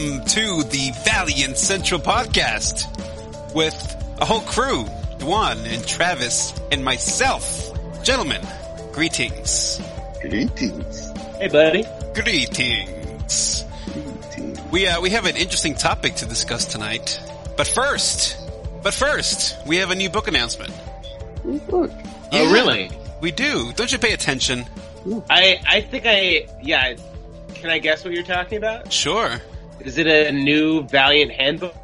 welcome to the Valiant Central Podcast with a whole crew, Dwan and Travis and myself. Gentlemen, greetings. Greetings. Hey, buddy. Greetings. We have an interesting topic to discuss tonight. But first, we have a new book announcement. New book? Yeah, Oh, really? We do. Don't you pay attention? I think can I guess what you're talking about? Sure. Is it a new Valiant handbook?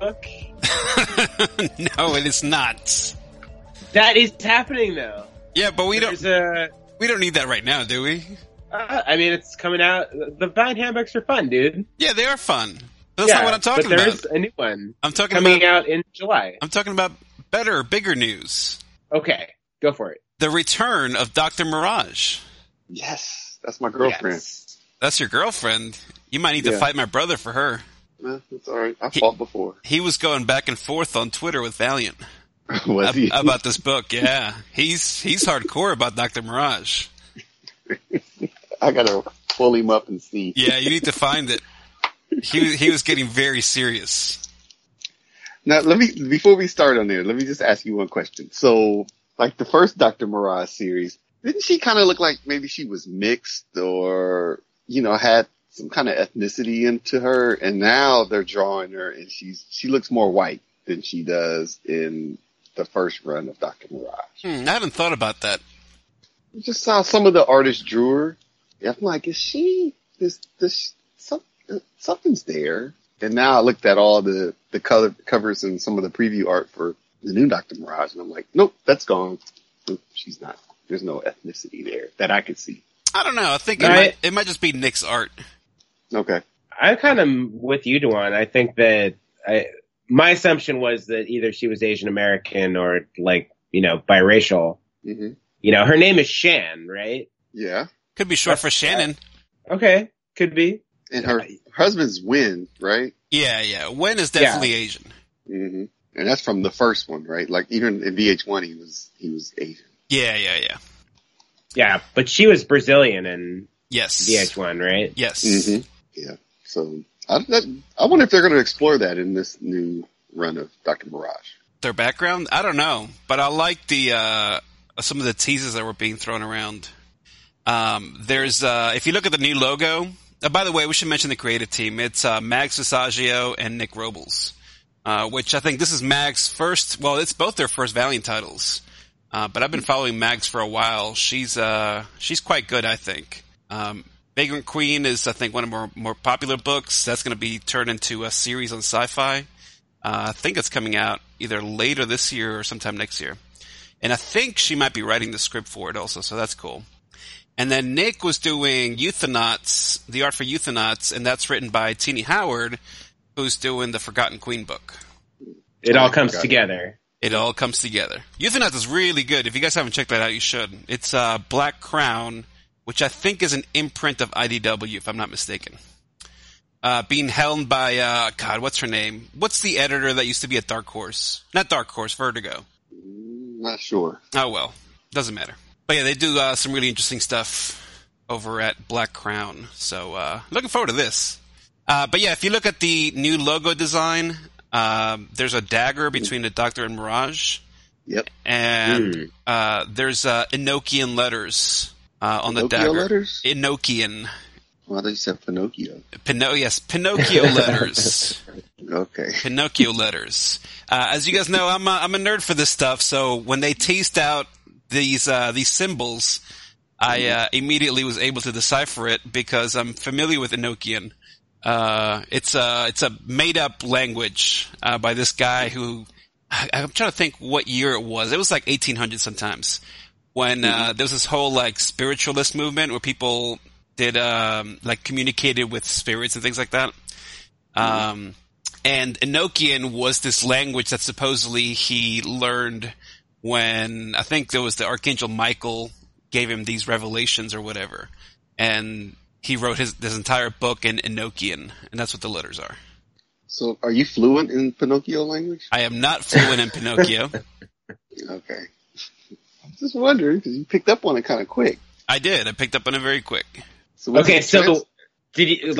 No, it is not. That is happening, though. Yeah, but we There's don't need that right now, do we? I mean, it's coming out. The Valiant handbooks are fun, dude. Yeah, they are fun. That's not what I'm talking but about. there's a new one. I'm talking coming out in July. I'm talking about better, bigger news. Okay, go for it. The return of Dr. Mirage. Yes, that's my girlfriend. Yes. That's your girlfriend. You might need to fight my brother for her. That's alright. I fought before. He was going back and forth on Twitter with Valiant. Was he? About this book, yeah. He's hardcore about Dr. Mirage. I gotta pull him up and see. Yeah, you need to find it. He was getting very serious. Now, before we start on there, let me just ask you one question. So, like the first Dr. Mirage series, didn't she kind of look like maybe she was mixed or, had some kind of ethnicity into her? And now they're drawing her and she looks more white than she does in the first run of Dr. Mirage. I haven't thought about that. I just saw some of the artists drew her. I'm like, is she, something's there. And now I looked at all the color covers and some of the preview art for the new Dr. Mirage, and I'm like, nope, that's gone. Nope, she's not. There's no ethnicity there that I could see. I don't know. I think it might just be Nick's art. Okay. I'm kind of with you, Dwan. I think that my assumption was that either she was Asian American or biracial. Mm-hmm. Her name is Shan, right? Yeah. Could be short for Shannon. Okay, could be. And her husband's Win, right? Yeah. Wen is definitely Asian. Mm-hmm. And that's from the first one, right? Like even in VH1, he was Asian. Yeah. Yeah, but she was Brazilian in Yes. VH1, right? Yes. Mm-hmm. Yeah. So I wonder if they're going to explore that in this new run of Dr. Mirage. Their background? I don't know, but I like the some of the teases that were being thrown around. There's if you look at the new logo. By the way, we should mention the creative team. It's Mags Visaggio and Nick Robles, which I think this is Mag's first. Well, it's both their first Valiant titles. But I've been following Mags for a while. She's quite good, I think. Vagrant Queen is, I think, one of her more popular books. That's going to be turned into a series on Sci-Fi. I think it's coming out either later this year or sometime next year. And I think she might be writing the script for it also, so that's cool. And then Nick was doing Euthonauts, the art for Euthonauts, and that's written by Tini Howard, who's doing the Forgotten Queen book. It all comes together. It all comes together. Euthonauts is really good. If you guys haven't checked that out, you should. It's Black Crown, which I think is an imprint of IDW, if I'm not mistaken. Being helmed by, what's her name? What's the editor that used to be at Dark Horse? Not Dark Horse, Vertigo. Not sure. Oh, well. Doesn't matter. But yeah, they do some really interesting stuff over at Black Crown. So looking forward to this. But yeah, if you look at the new logo design, there's a dagger between the Doctor and Mirage. Yep. And there's Enochian letters on the dagger. Letters? Enochian. Well, they said Pinocchio. Pinocchio letters. Okay. Pinocchio letters. As you guys know, I'm a nerd for this stuff. So when they teased out these symbols, I immediately was able to decipher it because I'm familiar with Enochian. It's a made up language by this guy who I'm trying to think what year it was. It was like 1800 sometimes when there was this whole like spiritualist movement where people did communicated with spirits and things like that. And Enochian was this language that supposedly he learned when I think there was the Archangel Michael gave him these revelations or whatever. And he wrote this entire book in Enochian, and that's what the letters are. So are you fluent in Pinocchio language? I am not fluent in Pinocchio. Okay. I'm just wondering, because you picked up on it kind of quick. I did. I picked up on it very quick. So okay, so did you,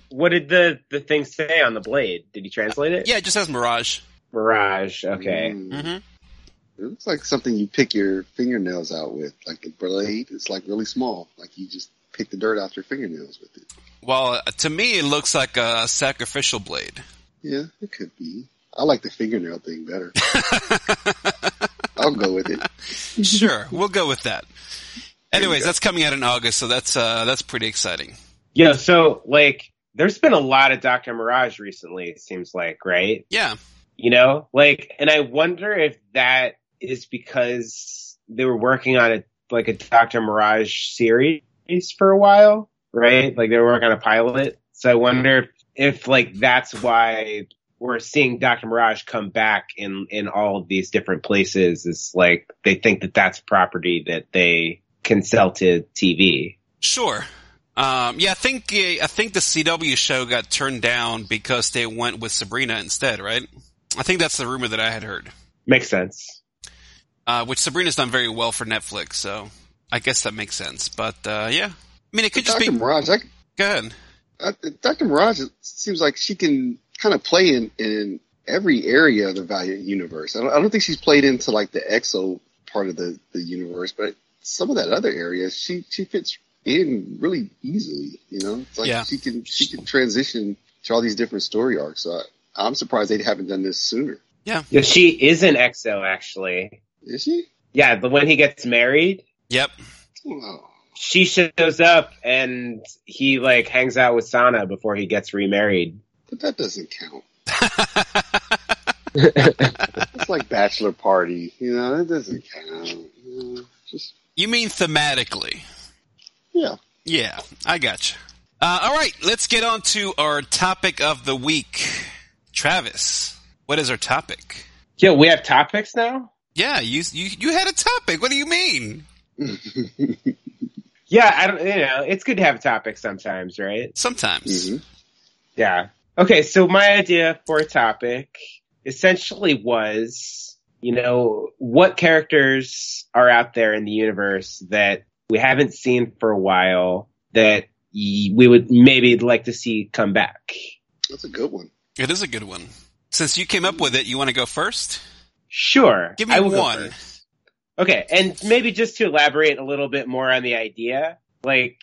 what did the thing say on the blade? Did he translate it? Yeah, it just says Mirage. Mirage. Okay. Mm-hmm. It looks like something you pick your fingernails out with. Like the blade, it's like really small. Like you just pick the dirt off your fingernails with it. Well, to me, it looks like a sacrificial blade. Yeah, it could be. I like the fingernail thing better. I'll go with it. Sure, we'll go with that. Anyways, that's coming out in August, so that's pretty exciting. Yeah, so, like, there's been a lot of Dr. Mirage recently, it seems like, right? Yeah. You know? Like, and I wonder if that is because they were working on a Dr. Mirage series for a while, right? Like, they were working on a pilot. So I wonder if like, that's why we're seeing Dr. Mirage come back in all of these different places. Is like, they think that that's property that they can sell to TV. Sure. Yeah, I think the CW show got turned down because they went with Sabrina instead, right? I think that's the rumor that I had heard. Makes sense. Which Sabrina's done very well for Netflix, so I guess that makes sense. But, yeah. I mean, it could just Dr. be... Mirage, Go ahead. Dr. Mirage, it seems like she can kind of play in every area of the Valiant universe. I don't think she's played into like the Exo part of the universe, but some of that other area, she fits in really easily. You know, it's like she can transition to all these different story arcs. So I'm surprised they haven't done this sooner. Yeah. Yeah, she is an Exo, actually. Is she? Yeah, but when he gets married. Yep. Oh. She shows up and he like hangs out with Sana before he gets remarried. But that doesn't count. It's like bachelor party, you know, that doesn't count. You mean thematically? Yeah. Yeah, I gotcha. All right, let's get on to our topic of the week. Travis, what is our topic? Yeah, we have topics now? Yeah, you had a topic. What do you mean? Yeah, it's good to have a topic sometimes, right? Sometimes. Mm-hmm. Yeah. Okay, so my idea for a topic essentially was, what characters are out there in the universe that we haven't seen for a while that we would maybe like to see come back? That's a good one. It is a good one. Since you came up with it, you want to go first? Sure. Give me one. Okay, and maybe just to elaborate a little bit more on the idea, like,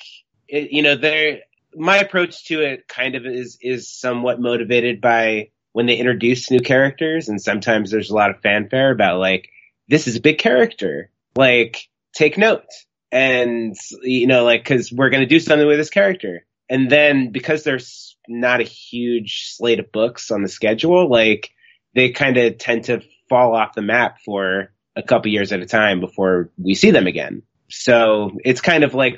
my approach to it kind of is somewhat motivated by when they introduce new characters, and sometimes there's a lot of fanfare about, like, this is a big character, like, take note, and, because we're going to do something with this character. And then, because there's not a huge slate of books on the schedule, like, they kind of tend to fall off the map for a couple years at a time before we see them again. So it's kind of like,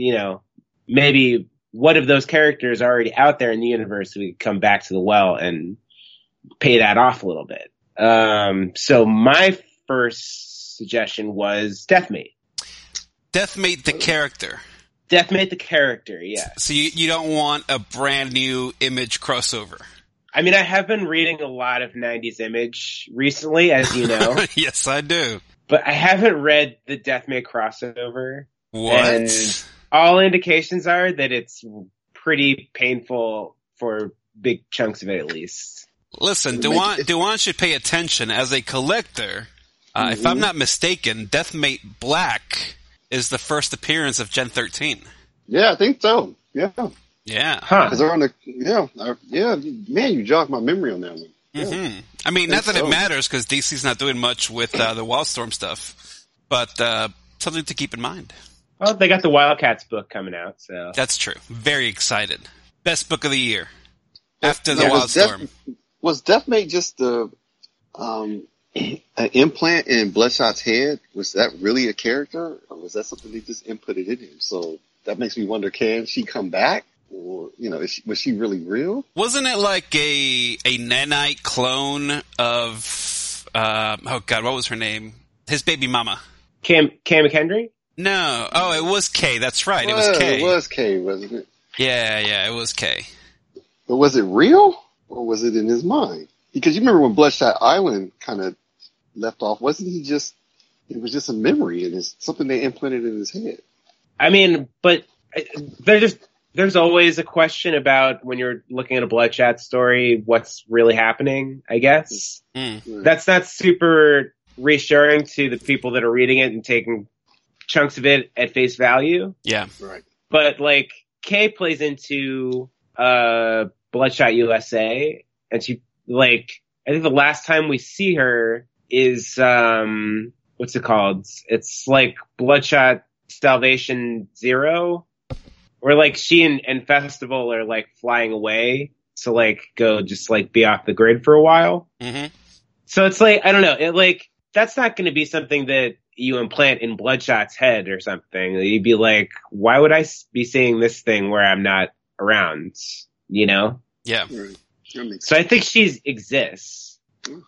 maybe what if those characters are already out there in the universe, so we could come back to the well and pay that off a little bit. So my first suggestion was Deathmate. Deathmate the character. Deathmate the character, yeah. So you don't want a brand new Image crossover? I mean, I have been reading a lot of 90s Image recently, as you know. Yes, I do. But I haven't read the Deathmate crossover. What? And all indications are that it's pretty painful for big chunks of it, at least. Listen, Dewan should pay attention. As a collector, if I'm not mistaken, Deathmate Black is the first appearance of Gen 13. Yeah, I think so. Yeah. Yeah. Huh. Because they're on the, man, you jogged my memory on that one. Yeah. Mm-hmm. I mean, not that it matters because DC's not doing much with the Wildstorm stuff, but something to keep in mind. Well, they got the Wildcats book coming out, so. That's true. Very excited. Best book of the year. After the Yeah, Wildstorm. Was Deathmate just the an implant in Bloodshot's head? Was that really a character? Or was that something they just inputted in him? So that makes me wonder, can she come back? Or, was she really real? Wasn't it like a nanite clone of, what was her name? His baby mama. Cam McHenry? No. Oh, it was Kay. That's right. It was Kay. It was Kay, wasn't it? Yeah, it was Kay. But was it real? Or was it in his mind? Because you remember when Bloodshot Island kind of left off, wasn't he just, it was just a there's something they implanted in his head. I mean, but they're there's always a question about when you're looking at a Bloodshot story, what's really happening, I guess. That's not super reassuring to the people that are reading it and taking chunks of it at face value. Yeah. Right. But like Kay plays into Bloodshot USA, and she like I think the last time we see her is what's it called? It's like Bloodshot Salvation Zero, where like she and Festival are like flying away to like go just like be off the grid for a while. Mm-hmm. So it's like I don't know, it like that's not going to be something that you implant in Bloodshot's head or something. You'd be like, why would I be seeing this thing where I'm not around? You know? Yeah. Right. That makes So sense. I think she exists.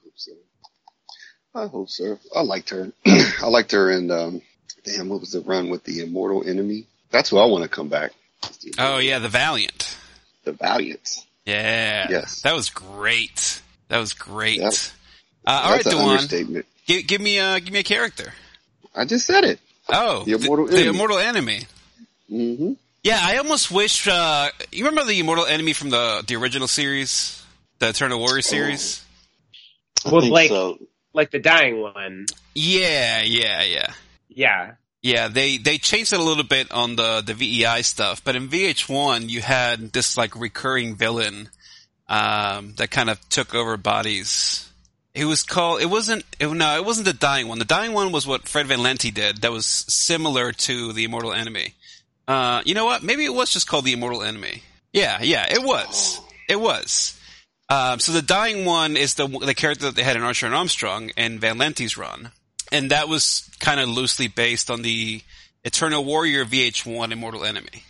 I hope so. I liked her. I liked her in, damn, what was the run with the Immortal Enemy? That's who I want to come back. Oh yeah, the Valiant. The Valiants. Yeah. Yes. That was great. That was great. Yep. All right, That's an Dewan. understatement. Give me a character. I just said it. Oh, The Immortal the Enemy. Immortal Enemy. Mm-hmm. Yeah, I almost wish. You remember the Immortal Enemy from the original series, the Eternal Warrior series? I Well, think like- so. Like the dying one. Yeah. Yeah. They changed it a little bit on the VEI stuff, but in VH1 you had this like recurring villain that kind of took over bodies. It wasn't the dying one. The dying one was what Fred Van Lente did. That was similar to the Immortal Enemy. You know what? Maybe it was just called the Immortal Enemy. Yeah, it was. It was. So the dying one is the character that they had in Archer and Armstrong and Van Lente's run. And that was kind of loosely based on the Eternal Warrior VH1 Immortal Enemy.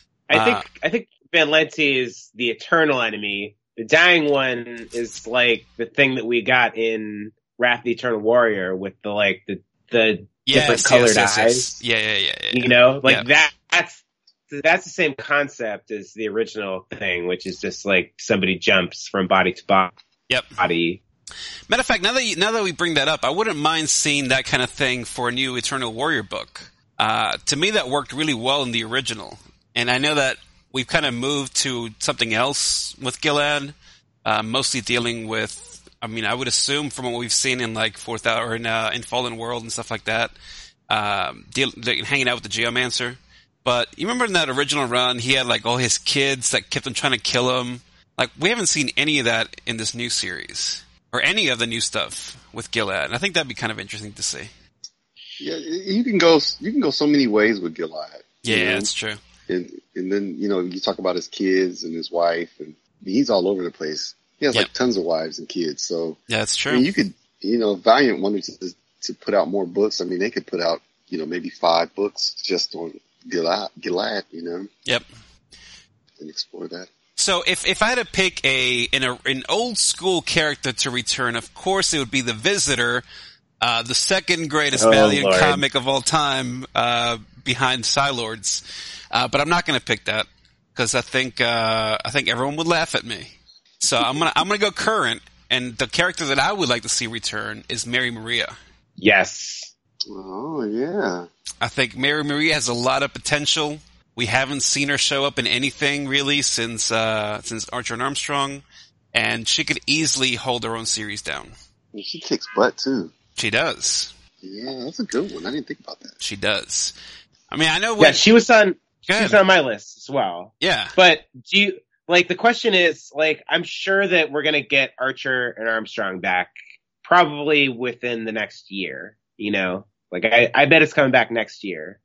I think Van Lente is the eternal enemy. The dying one is like the thing that we got in Wrath of the Eternal Warrior with the different colored eyes. Yeah. You know, like Yeah. that's the same concept as the original thing, which is just like somebody jumps from body to Yep. body. Matter of fact, now that we bring that up, I wouldn't mind seeing that kind of thing for a new Eternal Warrior book. To me, that worked really well in the original, and I know that we've kind of moved to something else with Gilad, mostly dealing with. I mean, I would assume from what we've seen in like in Fallen World and stuff like that, hanging out with the Geomancer. But you remember in that original run, he had like all his kids that kept on trying to kill him. Like we haven't seen any of that in this new series. Or any of the new stuff with Gilad. And I think that'd be kind of interesting to see. Yeah, you can go so many ways with Gilad. Yeah, you know? that's true. And then, you know, you talk about his kids and his wife, and he's all over the place. He has like tons of wives and kids. So yeah, that's true. I mean, you could, you know, if Valiant wanted to put out more books, I mean, they could put out, you know, maybe 5 books just on Gilad, you know? Yep. And explore that. So if I had to pick an old school character to return, of course it would be the Visitor, the second greatest Valiant Lord. comic of all time, behind Psylords. But I'm not going to pick that because I think everyone would laugh at me. So I'm gonna go current, and the character that I would like to see return is Mary Maria. Yes. Oh, yeah. I think Mary Maria has a lot of potential. We haven't seen her show up in anything really since Archer and Armstrong, and she could easily hold her own series down. And she kicks butt, too. She does. Yeah, that's a good one. I didn't think about that. She does. I mean, I know. Yeah, she was on Good. my list as well. Yeah. But do you like the question is like I'm sure that we're gonna get Archer and Armstrong back probably within the next year. You know, like I bet it's coming back next year.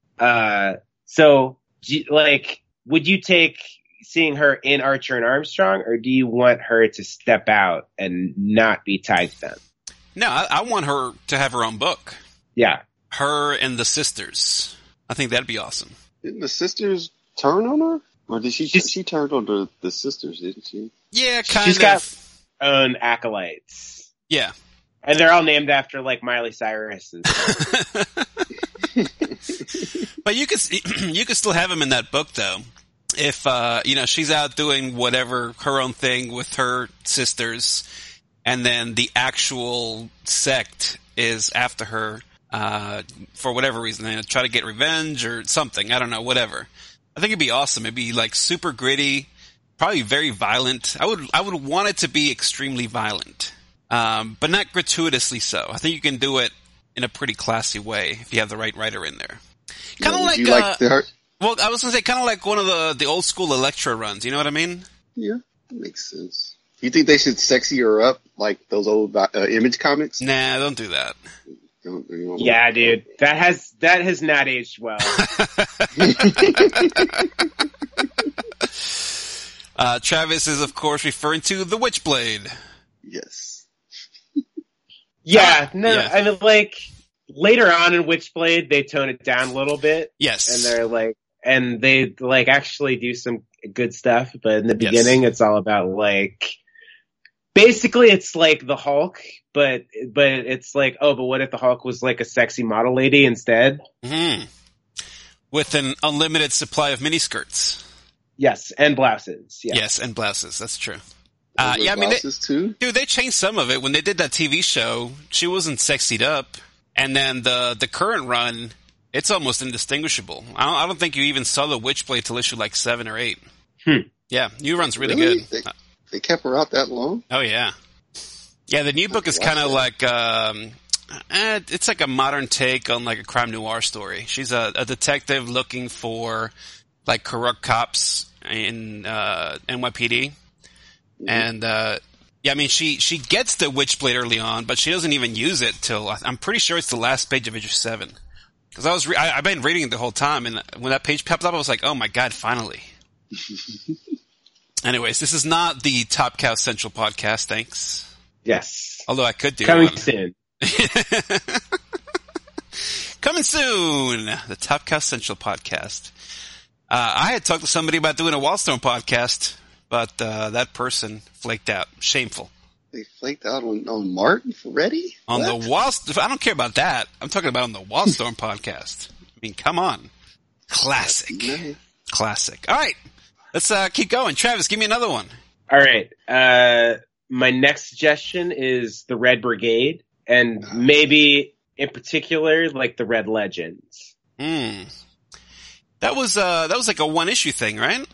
So like, would you take seeing her in Archer and Armstrong, or do you want her to step out and not be tied to them? No, I want her to have her own book. Yeah. Her and the sisters. I think that'd be awesome. Didn't the sisters turn on her? Or did she turned on the sisters, didn't she? Yeah, kind She's of. got own acolytes. Yeah. And they're all named after like Miley Cyrus and stuff. But you could still have him in that book though. If she's out doing whatever her own thing with her sisters, and then the actual sect is after her for whatever reason, they try to get revenge or something. I don't know, whatever. I think it'd be awesome. It'd be like super gritty, probably very violent. I would want it to be extremely violent, but not gratuitously so. I think you can do it in a pretty classy way if you have the right writer in there. Kind of well, I was gonna say kind of like one of the old school Elektra runs. You know what I mean? Yeah, that makes sense. You think they should sexy her up like those old Image comics? Nah, don't do that. Yeah, dude, that has not aged well. Travis is, of course, referring to the Witchblade. Yes. Yeah, yeah. I mean, like, later on in Witchblade, they tone it down a little bit. Yes. And they actually do some good stuff, but in the beginning, It's all about, like, basically it's like the Hulk, but it's like, oh, but what if the Hulk was like a sexy model lady instead? Mm-hmm. With an unlimited supply of miniskirts. Yes, and blouses. Yeah. Yes, and blouses. That's true. Yeah, I mean, too? Dude, they changed some of it when they did that TV show. She wasn't sexied up, and then the current run, it's almost indistinguishable. I don't think you even saw the Witchblade till issue like 7 or 8. Yeah, new run's really good. They kept her out that long? Oh yeah, yeah. The new book is kind of like it's like a modern take on like a crime noir story. She's a detective looking for like corrupt cops in NYPD. And, yeah, I mean, she gets the Witchblade early on, but she doesn't even use it till, I'm pretty sure it's the last page of issue 7. Cause I've been reading it the whole time, and when that page popped up, I was like, oh my god, finally. Anyways, this is not the Top Cow Central podcast, thanks. Yes. Although I could do Coming one. soon. Coming soon! The Top Cow Central podcast. I had talked to somebody about doing a Wildstorm podcast, but that person flaked out. Shameful. They flaked out on Martin Ferretti? On the Wildstorm. I don't care about that. I'm talking about on the Wildstorm podcast. I mean, come on. Classic. Nice. Classic. All right. Let's keep going. Travis, give me another one. All right. My next suggestion is the Red Brigade, and maybe in particular, like the Red Legends. That was like a one issue thing, right?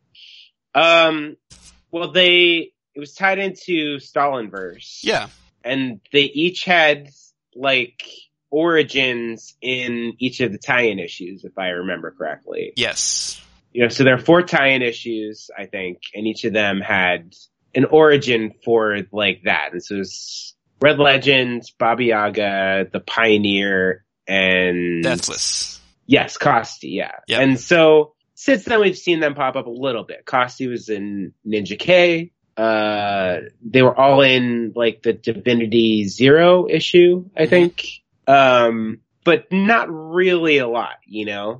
Well, it was tied into Stalinverse. Yeah. And they each had, like, origins in each of the tie-in issues, if I remember correctly. Yes. You know, so there are 4 tie-in issues, I think, and each of them had an origin for, like, that. And so it's Red Legends, Baba Yaga, the Pioneer, and... Deathless. Yes, Kosti, yeah. Yep. And so, since then we've seen them pop up a little bit. Kosti was in Ninja K. They were all in, like, the Divinity Zero issue, I think. But not really a lot, you know?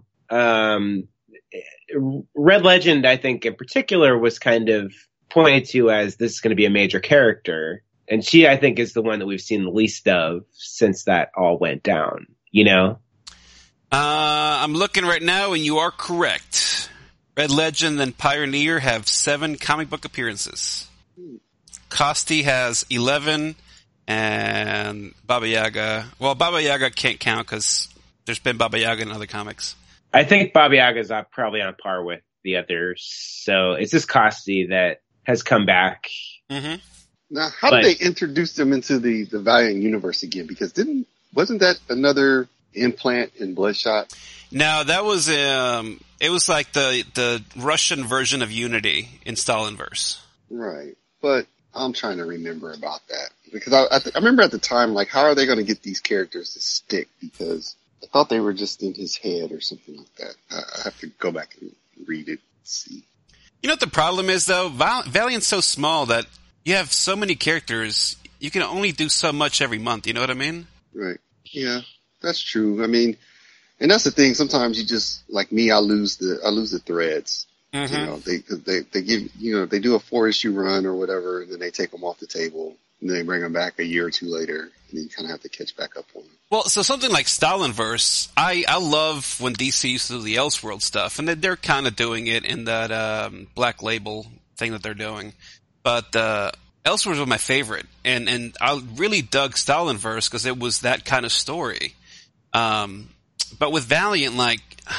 Red Legend, I think, in particular, was kind of pointed to as this is going to be a major character. And she, I think, is the one that we've seen the least of since that all went down, you know? I'm looking right now, and you are correct. Red Legend and Pioneer have 7 comic book appearances. Kosti has 11, and Baba Yaga... Well, Baba Yaga can't count because there's been Baba Yaga in other comics. I think Baba Yaga's probably on par with the others. So it's just Kosti that has come back. Mm-hmm. Now, how did they introduce them into the Valiant universe again? Because wasn't that another implant in Bloodshot? No, that was it was like the Russian version of Unity in Stalinverse. Right, but I'm trying to remember about that because I remember at the time, like, how are they going to get these characters to stick? Because I thought they were just in his head or something like that. I have to go back and read it, see. You know what the problem is, though? Valiant's so small that you have so many characters, you can only do so much every month, you know what I mean? Right. Yeah, that's true. I mean, and that's the thing, sometimes you just, like me, I lose the threads. Mm-hmm. You know, they give, you know, they do a 4-issue run or whatever, and then they take them off the table, and then they bring them back a year or two later, and then you kind of have to catch back up on them. Well, so something like Stalinverse, I love when DC used to do the Elseworld stuff, and they're kind of doing it in that Black Label thing that they're doing. But Elseworlds was my favorite, and I really dug Stalinverse because it was that kind of story. But with Valiant, like,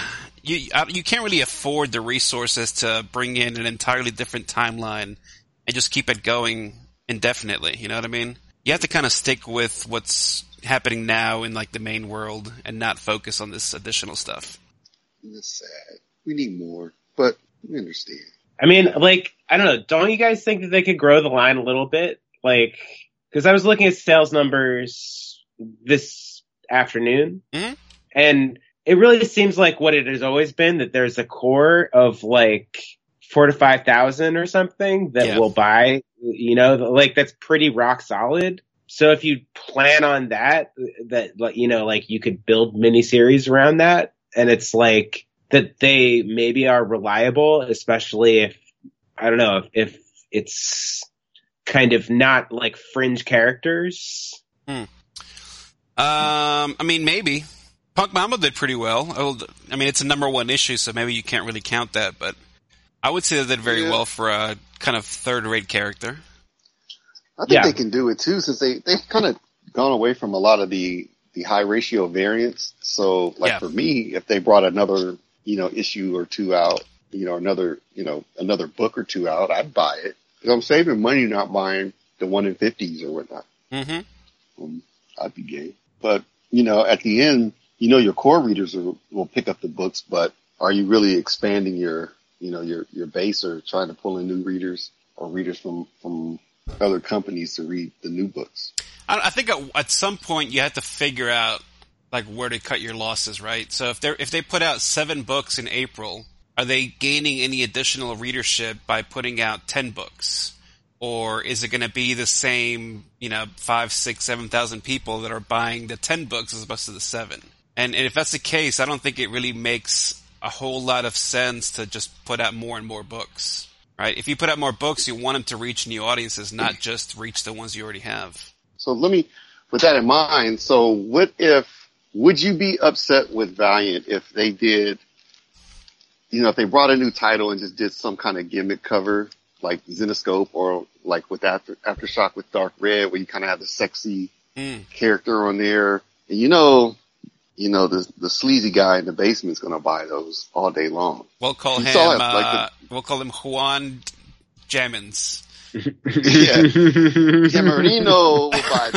you can't really afford the resources to bring in an entirely different timeline and just keep it going indefinitely. You know what I mean? You have to kind of stick with what's happening now in like the main world and not focus on this additional stuff. That's sad. We need more, but we understand. I mean, like, I don't know. Don't you guys think that they could grow the line a little bit? Like, because I was looking at sales numbers this afternoon, and it really seems like what it has always been, that there's a core of like 4,000 to 5,000 or something that will buy, you know, like that's pretty rock solid. So if you plan on that, you know, like you could build miniseries around that, and it's like that they maybe are reliable, especially if, I don't know, if it's kind of not like fringe characters. I mean, maybe. Punk Mama did pretty well. I mean, it's a #1 issue, so maybe you can't really count that, but I would say they did very well for a kind of third-rate character. I think they can do it too, since they've kind of gone away from a lot of the high ratio variants. So, like for me, if they brought another, you know, issue or two out, you know, another book or two out, I'd buy it. Because I'm saving money not buying the 1 in 50s or whatnot. I'd be game. But, you know, at the end, you know, your core readers will pick up the books, but are you really expanding your base, or trying to pull in new readers or readers from other companies to read the new books? I think at some point you have to figure out like where to cut your losses, right? So if they put out 7 books in April, are they gaining any additional readership by putting out 10 books? Or is it going to be the same, you know, 5, 6, 7,000 people that are buying the 10 books as opposed to the 7? And if that's the case, I don't think it really makes a whole lot of sense to just put out more and more books, right? If you put out more books, you want them to reach new audiences, not just reach the ones you already have. So with that in mind, so would you be upset with Valiant if they did, you know, if they brought a new title and just did some kind of gimmick cover, like Zenescope, or like with Aftershock with Dark Red, where you kind of have the sexy character on there, and you know, the sleazy guy in the basement's going to buy those all day long. We'll call him Juan Jammins. Jamarino will buy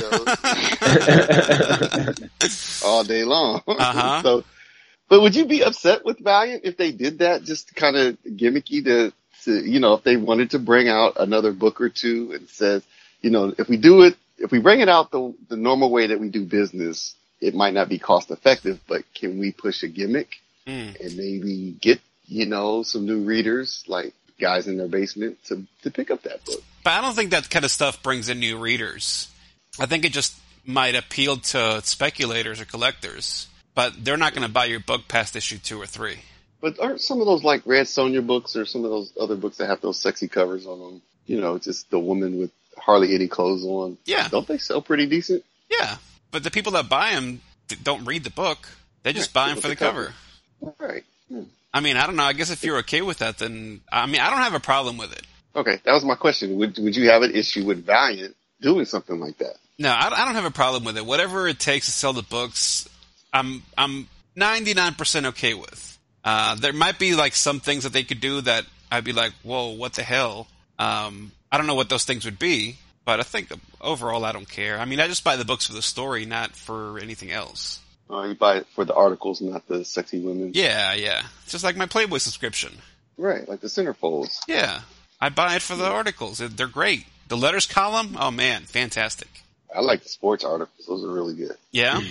those all day long. So, but would you be upset with Valiant if they did that, just kind of gimmicky to, you know, if they wanted to bring out another book or two and says, you know, if we bring it out the normal way that we do business, it might not be cost effective, but can we push a gimmick and maybe get, you know, some new readers, like guys in their basement, to pick up that book? But I don't think that kind of stuff brings in new readers. I think it just might appeal to speculators or collectors, but they're not going to buy your book past issue 2 or 3. But aren't some of those like Red Sonja books, or some of those other books that have those sexy covers on them, you know, just the woman with hardly any clothes on? Yeah. Don't they sell pretty decent? Yeah. But the people that buy them don't read the book. They just buy them for the cover. Right. I mean, I don't know. I guess if you're okay with that, then, I mean, I don't have a problem with it. Okay, that was my question. Would you have an issue with Valiant doing something like that? No, I don't have a problem with it. Whatever it takes to sell the books, I'm 99% okay with. There might be like some things that they could do that I'd be like, whoa, what the hell? I don't know what those things would be, but I think overall I don't care. I mean, I just buy the books for the story, not for anything else. You buy it for the articles, not the sexy women? Yeah. It's just like my Playboy subscription. Right, like the centerfolds. Yeah. I buy it for the articles. They're great. The letters column, oh man, fantastic. I like the sports articles. Those are really good. Yeah?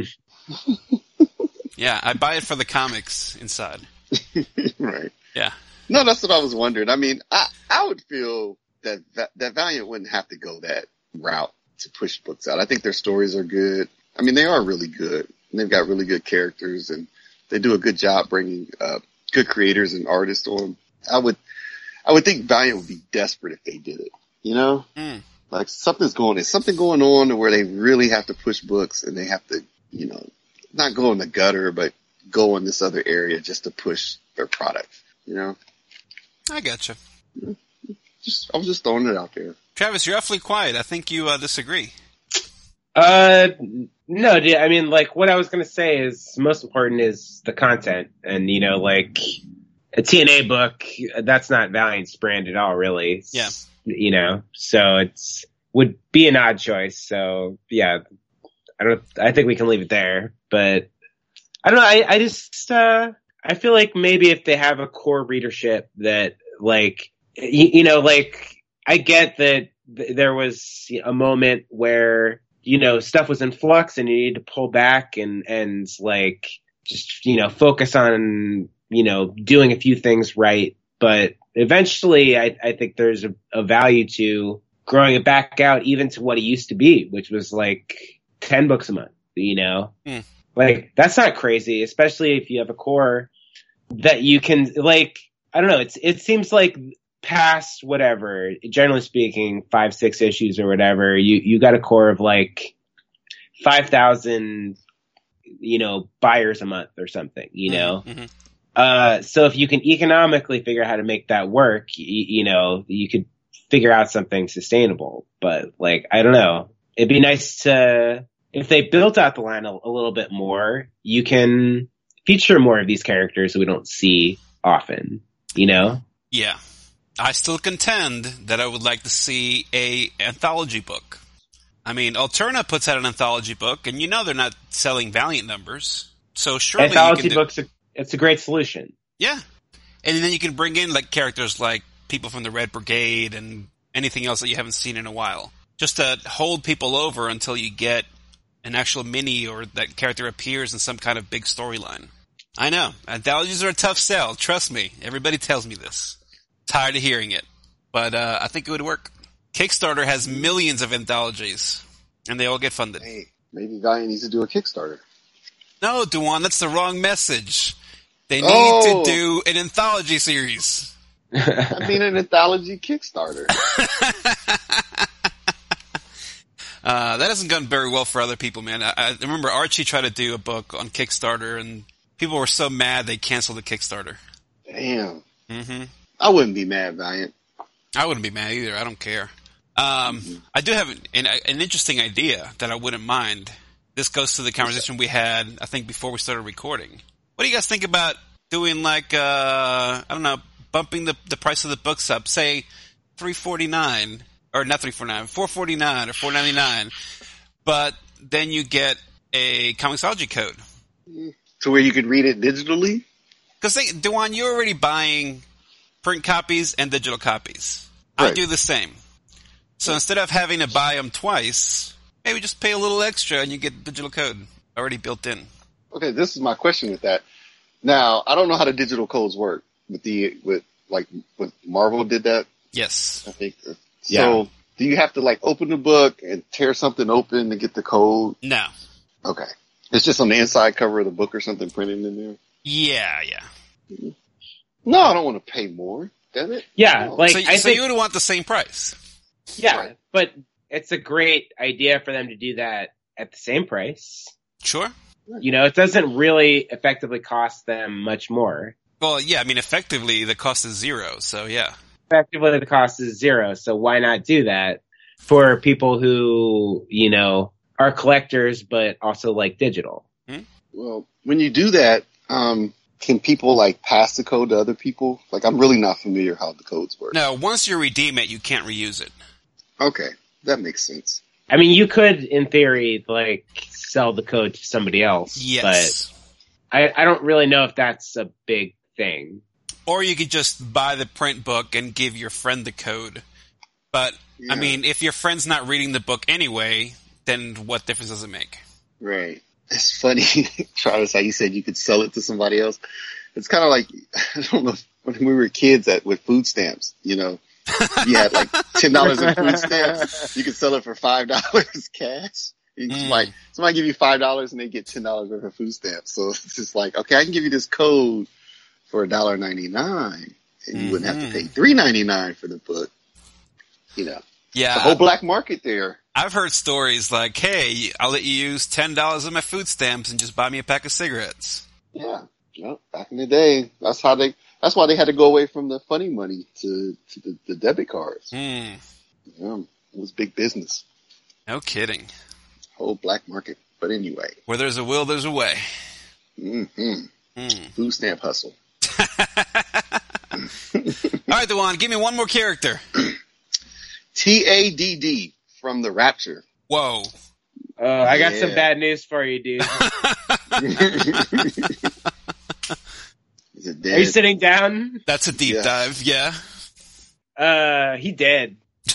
Yeah, I buy it for the comics inside. Right. Yeah. No, that's what I was wondering. I mean, I would feel that Valiant wouldn't have to go that route to push books out. I think their stories are good. I mean, they are really good. And they've got really good characters, and they do a good job bringing good creators and artists on. I would think Valiant would be desperate if they did it. You know? Like there's something going on where they really have to push books, and they have to, you know, not go in the gutter, but go in this other area just to push their product, you know? I gotcha. I was just throwing it out there. Travis, you're awfully quiet. I think you disagree. No, I mean, like, what I was going to say is most important is the content. And, like, a TNA book, that's not Valiant's brand at all, really. Yeah. So would be an odd choice. So, yeah, I think we can leave it there. But I don't know. I just, I feel like maybe if they have a core readership that, like, like, I get that there was a moment where, stuff was in flux and you need to pull back and like, just, focus on, doing a few things right. But eventually I think there's a value to growing it back out even to what it used to be, which was like 10 books a month, Like, that's not crazy, especially if you have a core that you can, like, I don't know, it seems like past whatever, generally speaking, 5-6 issues or whatever, you got a core of like 5,000, buyers a month or something, Mm-hmm. So if you can economically figure out how to make that work, you could figure out something sustainable. But, like, I don't know. It'd be nice to, if they built out the line a little bit more, you can feature more of these characters we don't see often, Yeah. I still contend that I would like to see a anthology book. I mean, Alterna puts out an anthology book, and they're not selling Valiant numbers. So surely anthology books, it's a great solution. Yeah. And then you can bring in, like, characters like people from the Red Brigade and anything else that you haven't seen in a while. Just to hold people over until you get an actual mini or that character appears in some kind of big storyline. I know. Anthologies are a tough sell. Trust me. Everybody tells me this. Tired of hearing it. But I think it would work. Kickstarter has millions of anthologies, and they all get funded. Hey, maybe Valiant needs to do a Kickstarter. No, Duan, that's the wrong message. They need to do an anthology series. I mean, an anthology Kickstarter. That hasn't gone very well for other people, man. I remember Archie tried to do a book on Kickstarter, and people were so mad they canceled the Kickstarter. Damn. Mm-hmm. I wouldn't be mad, Valiant. I wouldn't be mad either. I don't care. I do have an interesting idea that I wouldn't mind. This goes to the conversation we had, I think, before we started recording. What do you guys think about doing, like, I don't know, bumping the price of the books up, say $3.49, or not $3.49, $4.49 or $4.99, but then you get a Comixology code. To where you could read it digitally? Because, Duan, you're already buying print copies and digital copies. Right. I do the same. So instead of having to buy them twice, maybe just pay a little extra and you get digital code already built in. Okay, this is my question with that. Now, I don't know how the digital codes work with Marvel did that. Yes. I think. So, do you have to, like, open the book and tear something open to get the code? No. Okay. It's just on the inside cover of the book or something printed in there? Yeah. No, I don't want to pay more. Damn it. Yeah, No. like, So you would want the same price. yeah, Right. but it's a great idea for them to do that at the same price. Sure. It doesn't really effectively cost them much more. Well, yeah, I mean, effectively, the cost is zero, so yeah. Effectively, the cost is zero, so why not do that for people who, are collectors but also like digital? Well, when you do that, can people, like, pass the code to other people? Like, I'm really not familiar how the codes work. No, once you redeem it, you can't reuse it. Okay, that makes sense. I mean, you could, in theory, like, sell the code to somebody else. Yes. But I don't really know if that's a big thing. Or you could just buy the print book and give your friend the code. But, Yeah. I mean, if your friend's not reading the book anyway, then what difference does it make? Right. It's funny, Travis, how you said you could sell it to somebody else. It's kind of like, I don't know, when we were kids with food stamps, you had like $10 in food stamps. You could sell it for $5 cash. Somebody give you $5 and they get $10 worth of food stamps. So it's just like, okay, I can give you this code for $1.99 and you wouldn't have to pay $3.99 for the book. Yeah. The whole black market there. I've heard stories like, hey, I'll let you use $10 of my food stamps and just buy me a pack of cigarettes. Yeah. Well, back in the day, that's why they had to go away from the funny money to the debit cards. Yeah, it was big business. No kidding. whole black market. But anyway. Where there's a will, there's a way. Food stamp hustle. All right, Dewan, give me one more character. TADD from The Rapture. Whoa. Oh, I got some bad news for you, dude. Is it dead? Are you sitting down? That's a deep dive, yeah. He dead.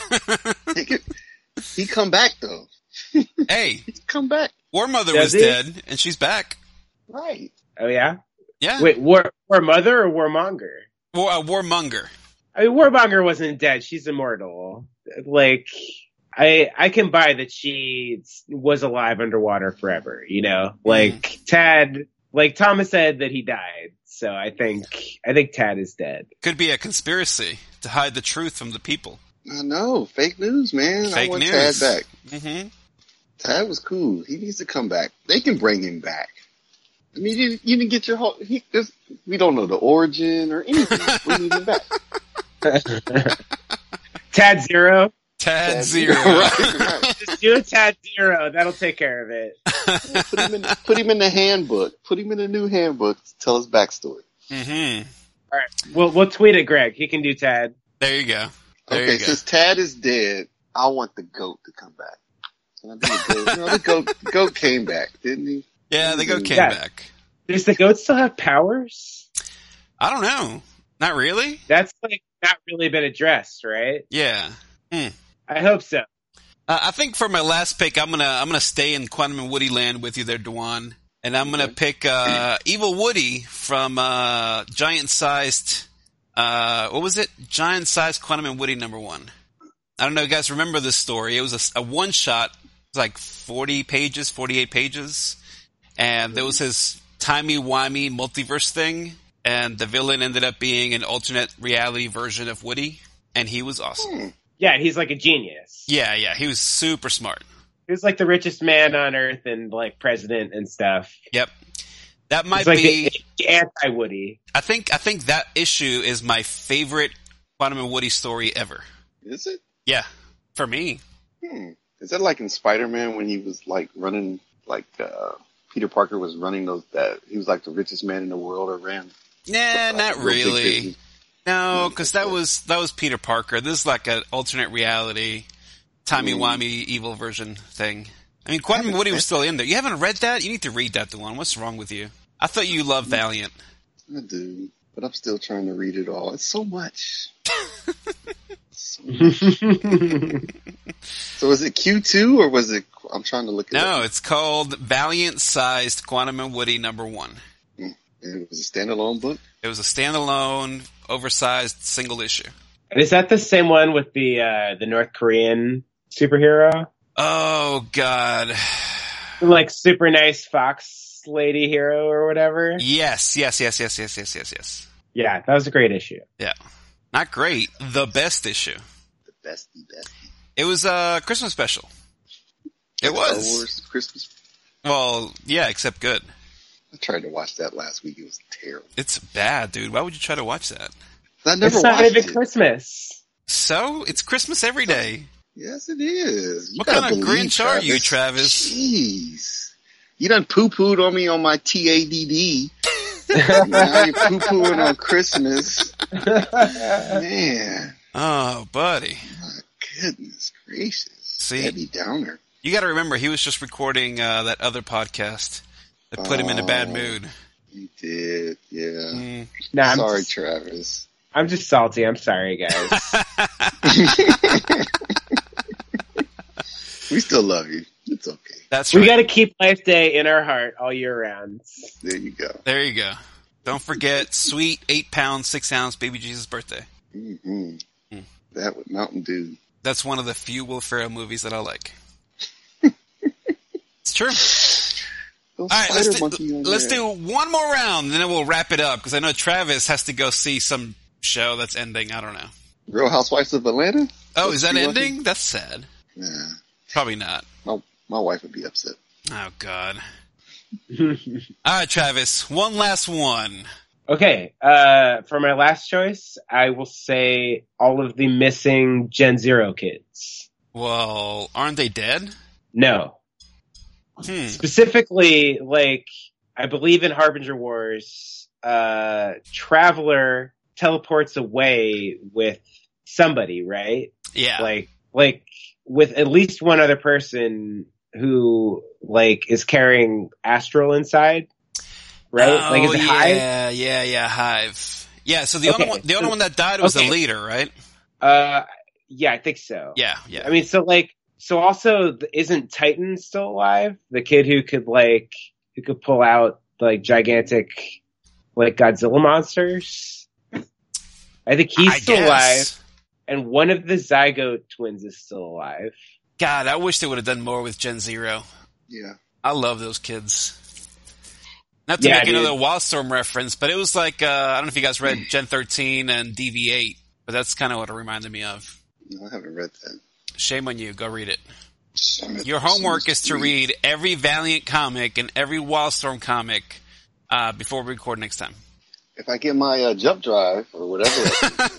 He come back, though. Hey. He come back. War Mother was dead, and she's back. Right. Oh, yeah? Yeah. Wait, War Mother or Warmonger? Warmonger. I mean, Warmonger wasn't dead. She's immortal. Like, I can buy that she was alive underwater forever, you know? Like, Tad, like Thomas said that he died. So I think Tad is dead. Could be a conspiracy to hide the truth from the people. I know. Fake news, man. I want news. Tad back. Mm-hmm. Tad was cool. He needs to come back. They can bring him back. I mean, you didn't get your whole... we don't know the origin or anything. We need him back. Tad Zero? Tad Zero. Right. Just do a Tad Zero. That'll take care of it. Put him in the handbook. Put him in the new handbook to tell his backstory. Mm-hmm. All right. We'll tweet it, Greg. He can do Tad. There you go. Since Tad is dead, I want the GOAT to come back. Can I be the GOAT? The GOAT came back, didn't he? Yeah, the GOAT came back. Does the GOAT still have powers? I don't know. Not really? That's like not really been addressed, right? Yeah. I hope so. I think for my last pick, I'm gonna stay in Quantum and Woody land with you there, Dewan. And I'm gonna pick Evil Woody from giant-sized Giant-sized Quantum and Woody #1. I don't know if you guys remember this story. It was a one-shot. It was like 48 pages. And there was his timey-wimey multiverse thing. And the villain ended up being an alternate reality version of Woody. And he was awesome. Yeah, he's like a genius. Yeah. He was super smart. He was like the richest man on earth and like president and stuff. Yep. That might like be the anti-Woody. I think that issue is my favorite Quantum and Woody story ever. Is it? Yeah, for me. Is that like in Spider-Man when he was like running, like Peter Parker was running that he was like the richest man in the world or ran? Nah, not really. No, because that was Peter Parker. This is like an alternate reality, timey-wimey evil version thing. I mean, Quantum and Woody was still in there. You haven't read that? You need to read that, Dewan. What's wrong with you? I thought you loved Valiant. I do, but I'm still trying to read it all. It's so much. So is it Q2 or was it... I'm trying to look it up. No, it's called Valiant-Sized Quantum and Woody #1. It was a standalone book? It was a standalone, oversized, single issue. Is that the same one with the North Korean superhero? Oh, God. Like super nice fox lady hero or whatever? Yes. Yeah, that was a great issue. Yeah. Not great. The best issue. The bestie. It was a Christmas special. It was. Star Wars Christmas. Well, yeah, except good. I tried to watch that last week. It was terrible. It's bad, dude. Why would you try to watch that? I never it's not watched even it. Christmas. So? It's Christmas every day. Yes, it is. What kind of Grinch are you, Travis? Jeez. You done poo-pooed on me on my TADD. Now you're poo-pooing on Christmas. Man. Oh, buddy. My goodness gracious. See? Debbie Downer. You gotta remember, he was just recording that other podcast that put him in a bad mood. You did, yeah. Nah, Sorry, Travis. I'm just salty. I'm sorry, guys. We still love you. It's okay. That's right. We got to keep Life Day in our heart all year round. There you go. There you go. Don't forget, sweet 8-pound, 6-ounce baby Jesus birthday. That with Mountain Dew. That's one of the few Will Ferrell movies that I like. It's true. All right, let's do one more round, and then we'll wrap it up, because I know Travis has to go see some show that's ending. I don't know. Real Housewives of Atlanta? Oh, is that ending? That's sad. Yeah. Probably not. My wife would be upset. Oh, God. All right, Travis, one last one. Okay, for my last choice, I will say all of the missing Gen Zero kids. Well, aren't they dead? No. Specifically, like, I believe in Harbinger Wars, Traveler teleports away with somebody, right? Yeah. Like with at least one other person who, like, is carrying Astral inside, right? Oh, like, is it Hive? Yeah, Hive. Yeah, so the only one that died was the leader, right? Yeah, I think so. Yeah. I mean, so also, isn't Titan still alive? The kid who could pull out, like, gigantic, like, Godzilla monsters? I think he's still alive. And one of the Zygote twins is still alive. God, I wish they would have done more with Gen Zero. Yeah. I love those kids. Not to make another Wildstorm reference, but it was like, I don't know if you guys read Gen 13 and DV8, but that's kind of what it reminded me of. No, I haven't read that. Shame on you. Go read it. Your homework is to read every Valiant comic and every Wildstorm comic before we record next time. If I get my jump drive or whatever,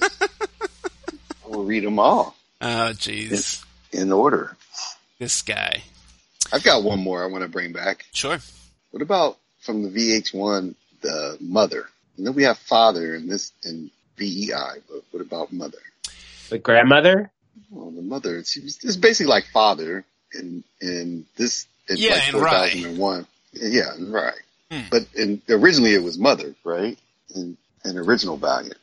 I will read them all. Oh, jeez. In order. This guy. I've got one more I want to bring back. Sure. What about from the VH1, the mother? I know we have father in VEI, but what about mother? The grandmother? Well, the mother, it's basically like father in this, yeah, like 4001. Yeah, right. But originally it was mother, right? In original Valiant.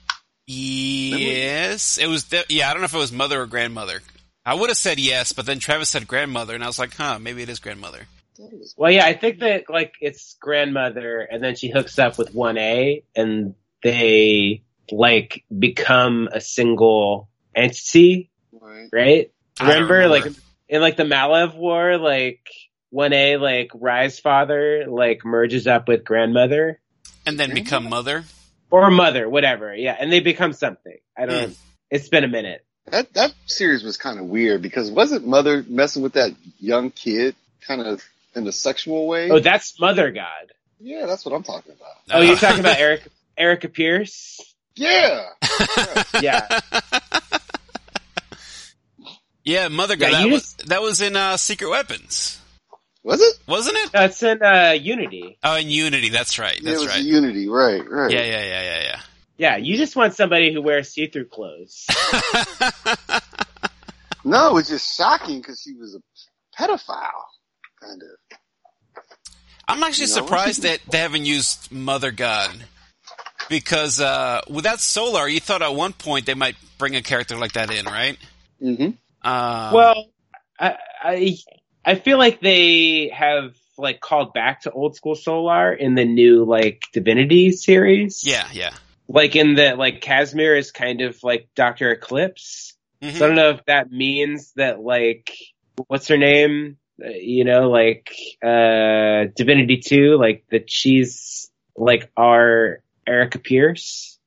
Yes, it was. I don't know if it was mother or grandmother. I would have said yes, but then Travis said grandmother, and I was like, maybe it is grandmother. Well, yeah, I think that, like, it's grandmother, and then she hooks up with 1A, and they, like, become a single entity, right? Remember, like, in, like, the Malev War, like, 1A, like, Rye's father, like, merges up with grandmother. And then become mother? Or mother, whatever, yeah, and they become something. I don't know. It's been a minute. That series was kind of weird, because wasn't mother messing with that young kid, kind of in a sexual way? Oh, that's Mother God. Yeah, that's what I'm talking about. Oh, you're talking about Erica Pierce? Yeah. Yeah. Yeah, Mother God. Yeah, that was in Secret Weapons. Was it? Wasn't it? That's in Unity. Oh, in Unity. That's right. That's right. Unity. Right. Yeah. Yeah, you just want somebody who wears see-through clothes. No, it was just shocking because she was a pedophile, kind of. I'm actually surprised that they haven't used Mother God. Because without Solar, you thought at one point they might bring a character like that in, right? Mm-hmm. Well, I feel like they have, like, called back to old school Solar in the new, like, Divinity series. Yeah. Like, in the, like, Casimir is kind of like Dr. Eclipse. Mm-hmm. So I don't know if that means that, like, what's her name? Like, Divinity 2, like, that she's, like, our Erica Pierce.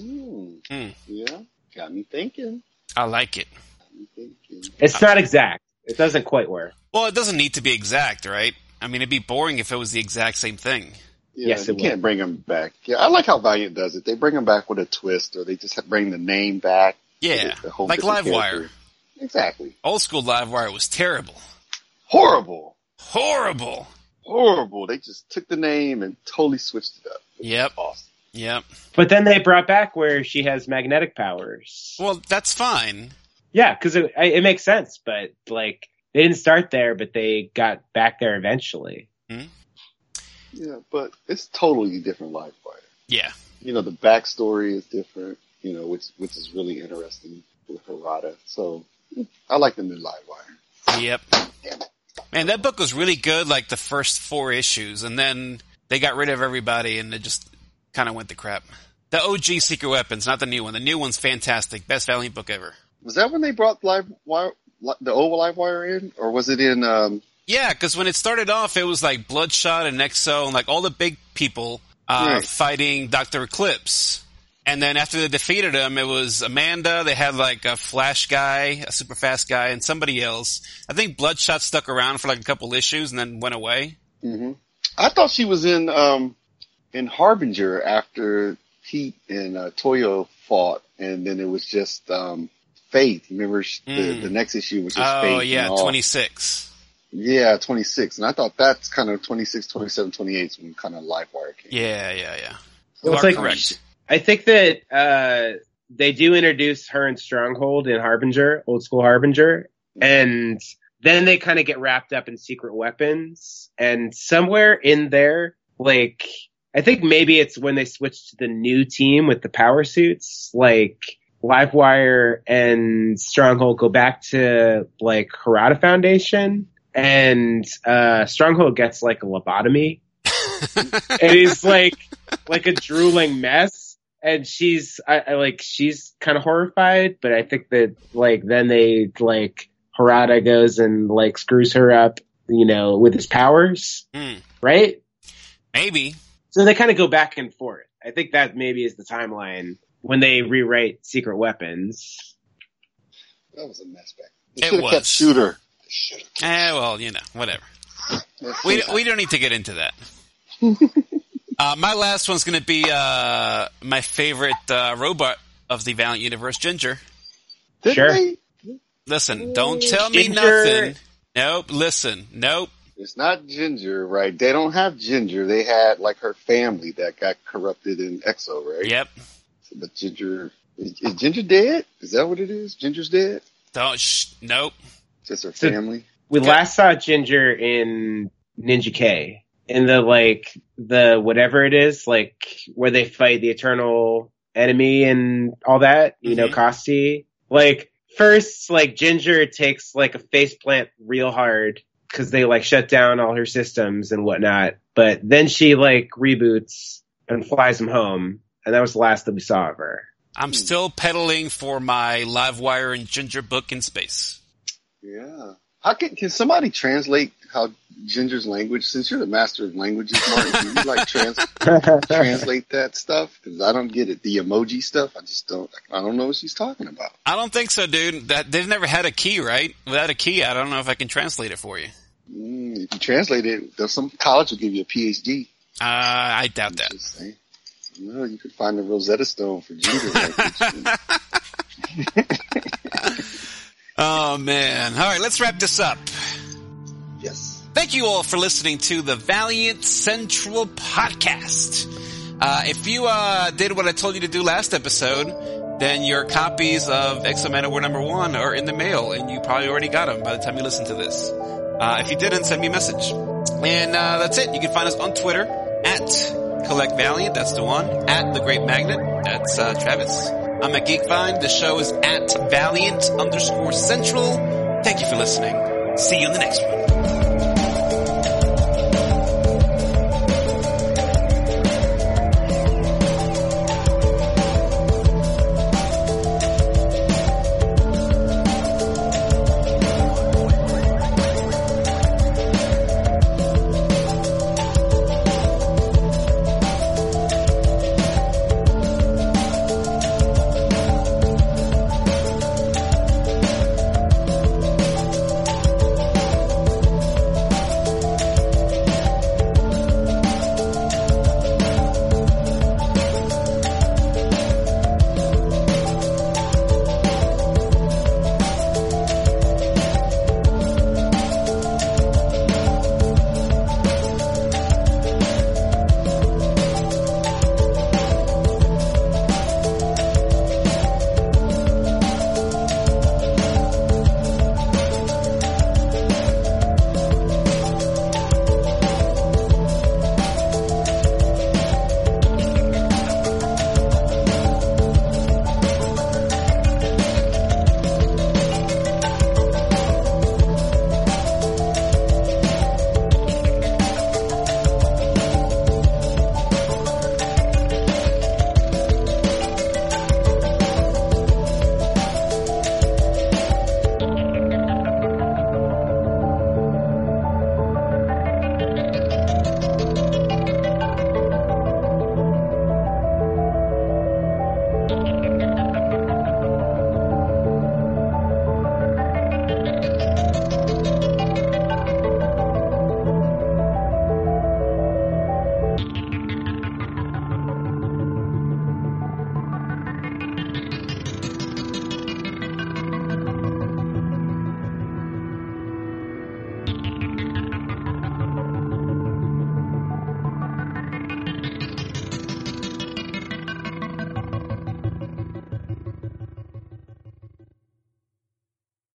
Yeah, got me thinking. I like it. It's not exact. It doesn't quite work. Well, it doesn't need to be exact, right? I mean, it'd be boring if it was the exact same thing. Yeah, yes, you can't bring them back. Yeah, I like how Valiant does it. They bring them back with a twist, or they just bring the name back. Yeah, like Livewire. Exactly. Old school Livewire was terrible. Horrible. Horrible. They just took the name and totally switched it up. Yep. Awesome. Yep. But then they brought back where she has magnetic powers. Well, that's fine. Yeah, because it makes sense, but, like, they didn't start there, but they got back there eventually. Mm-hmm. Yeah, but it's totally different Livewire. Yeah. The backstory is different, which is really interesting with Harada. So, I like the new Livewire. Yep. Man, that book was really good, like, the first 4 issues, and then they got rid of everybody, and it just kind of went to crap. The OG Secret Weapons, not the new one. The new one's fantastic. Best Valiant book ever. Was that when they brought Livewire, the old Livewire in? Or was it in... Yeah, because when it started off, it was like Bloodshot and Exo and, like, all the big people fighting Dr. Eclipse. And then after they defeated him, it was Amanda. They had, like, a Flash guy, a super fast guy, and somebody else. I think Bloodshot stuck around for, like, a couple issues and then went away. Mm-hmm. I thought she was in Harbinger after Pete and Toyo fought, and then it was just Faith. You remember the next issue was just Faith. Oh, yeah, 26. Yeah, 26. And I thought that's kind of 26, 27, 28 is when kind of Livewire came. Yeah. Well, You it's are like- correct. I think that they do introduce her in Stronghold in Harbinger, old school Harbinger, and then they kind of get wrapped up in Secret Weapons, and somewhere in there, like, I think maybe it's when they switch to the new team with the power suits, like, Livewire and Stronghold go back to, like, Harada Foundation, and Stronghold gets, like, a lobotomy, and he's, like a drooling mess, and she's kind of horrified, but I think that, like, then they, like, Harada goes and, like, screws her up, you know, with his powers, right? Maybe. So they kind of go back and forth. I think that maybe is the timeline when they rewrite Secret Weapons. That was a mess back. It They should have kept was. Shooter. They should've kept Well, you know, whatever. Shooter. We don't need to get into that. My last one's going to be my favorite robot of the Valiant Universe, Ginger. Didn't Sure. they? Listen, don't tell me Ginger. nothing. Nope, listen, nope. It's not Ginger, right? They don't have Ginger. They had, like, her family that got corrupted in Exo, right? Yep. But Ginger... Is Ginger dead? Is that what it is? Ginger's dead? Nope. Just her So- family? We last saw Ginger in Ninja K. In the whatever it is, like, where they fight the eternal enemy and all that, you know, Mhm. Kosti. Like, first, like, Ginger takes, like, a faceplant real hard because they, like, shut down all her systems and whatnot. But then she, like, reboots and flies him home. And that was the last that we saw of her. I'm still pedaling for my Livewire and Ginger book in space. Yeah. How can somebody translate how Ginger's language? Since you're the master of languages, Martin, can you, like, translate that stuff? Because I don't get it. The emoji stuff, I don't know what she's talking about. I don't think so, dude. They've never had a key, right? Without a key, I don't know if I can translate it for you. If you translate it, there's some college will give you a PhD. I doubt that. Just saying. No, you could find the Rosetta Stone for Ginger language. Oh, man. All right, let's wrap this up. Yes. Thank you all for listening to the Valiant Central Podcast. If you did what I told you to do last episode, then your copies of Exo Manowar #1 are in the mail, and you probably already got them by the time you listen to this. If you didn't, send me a message. And that's it. You can find us on Twitter at Collect Valiant, that's the one, at The Great Magnet, that's Travis. I'm at Geekvine. The show is at Valiant_Central. Thank you for listening. See you in the next one.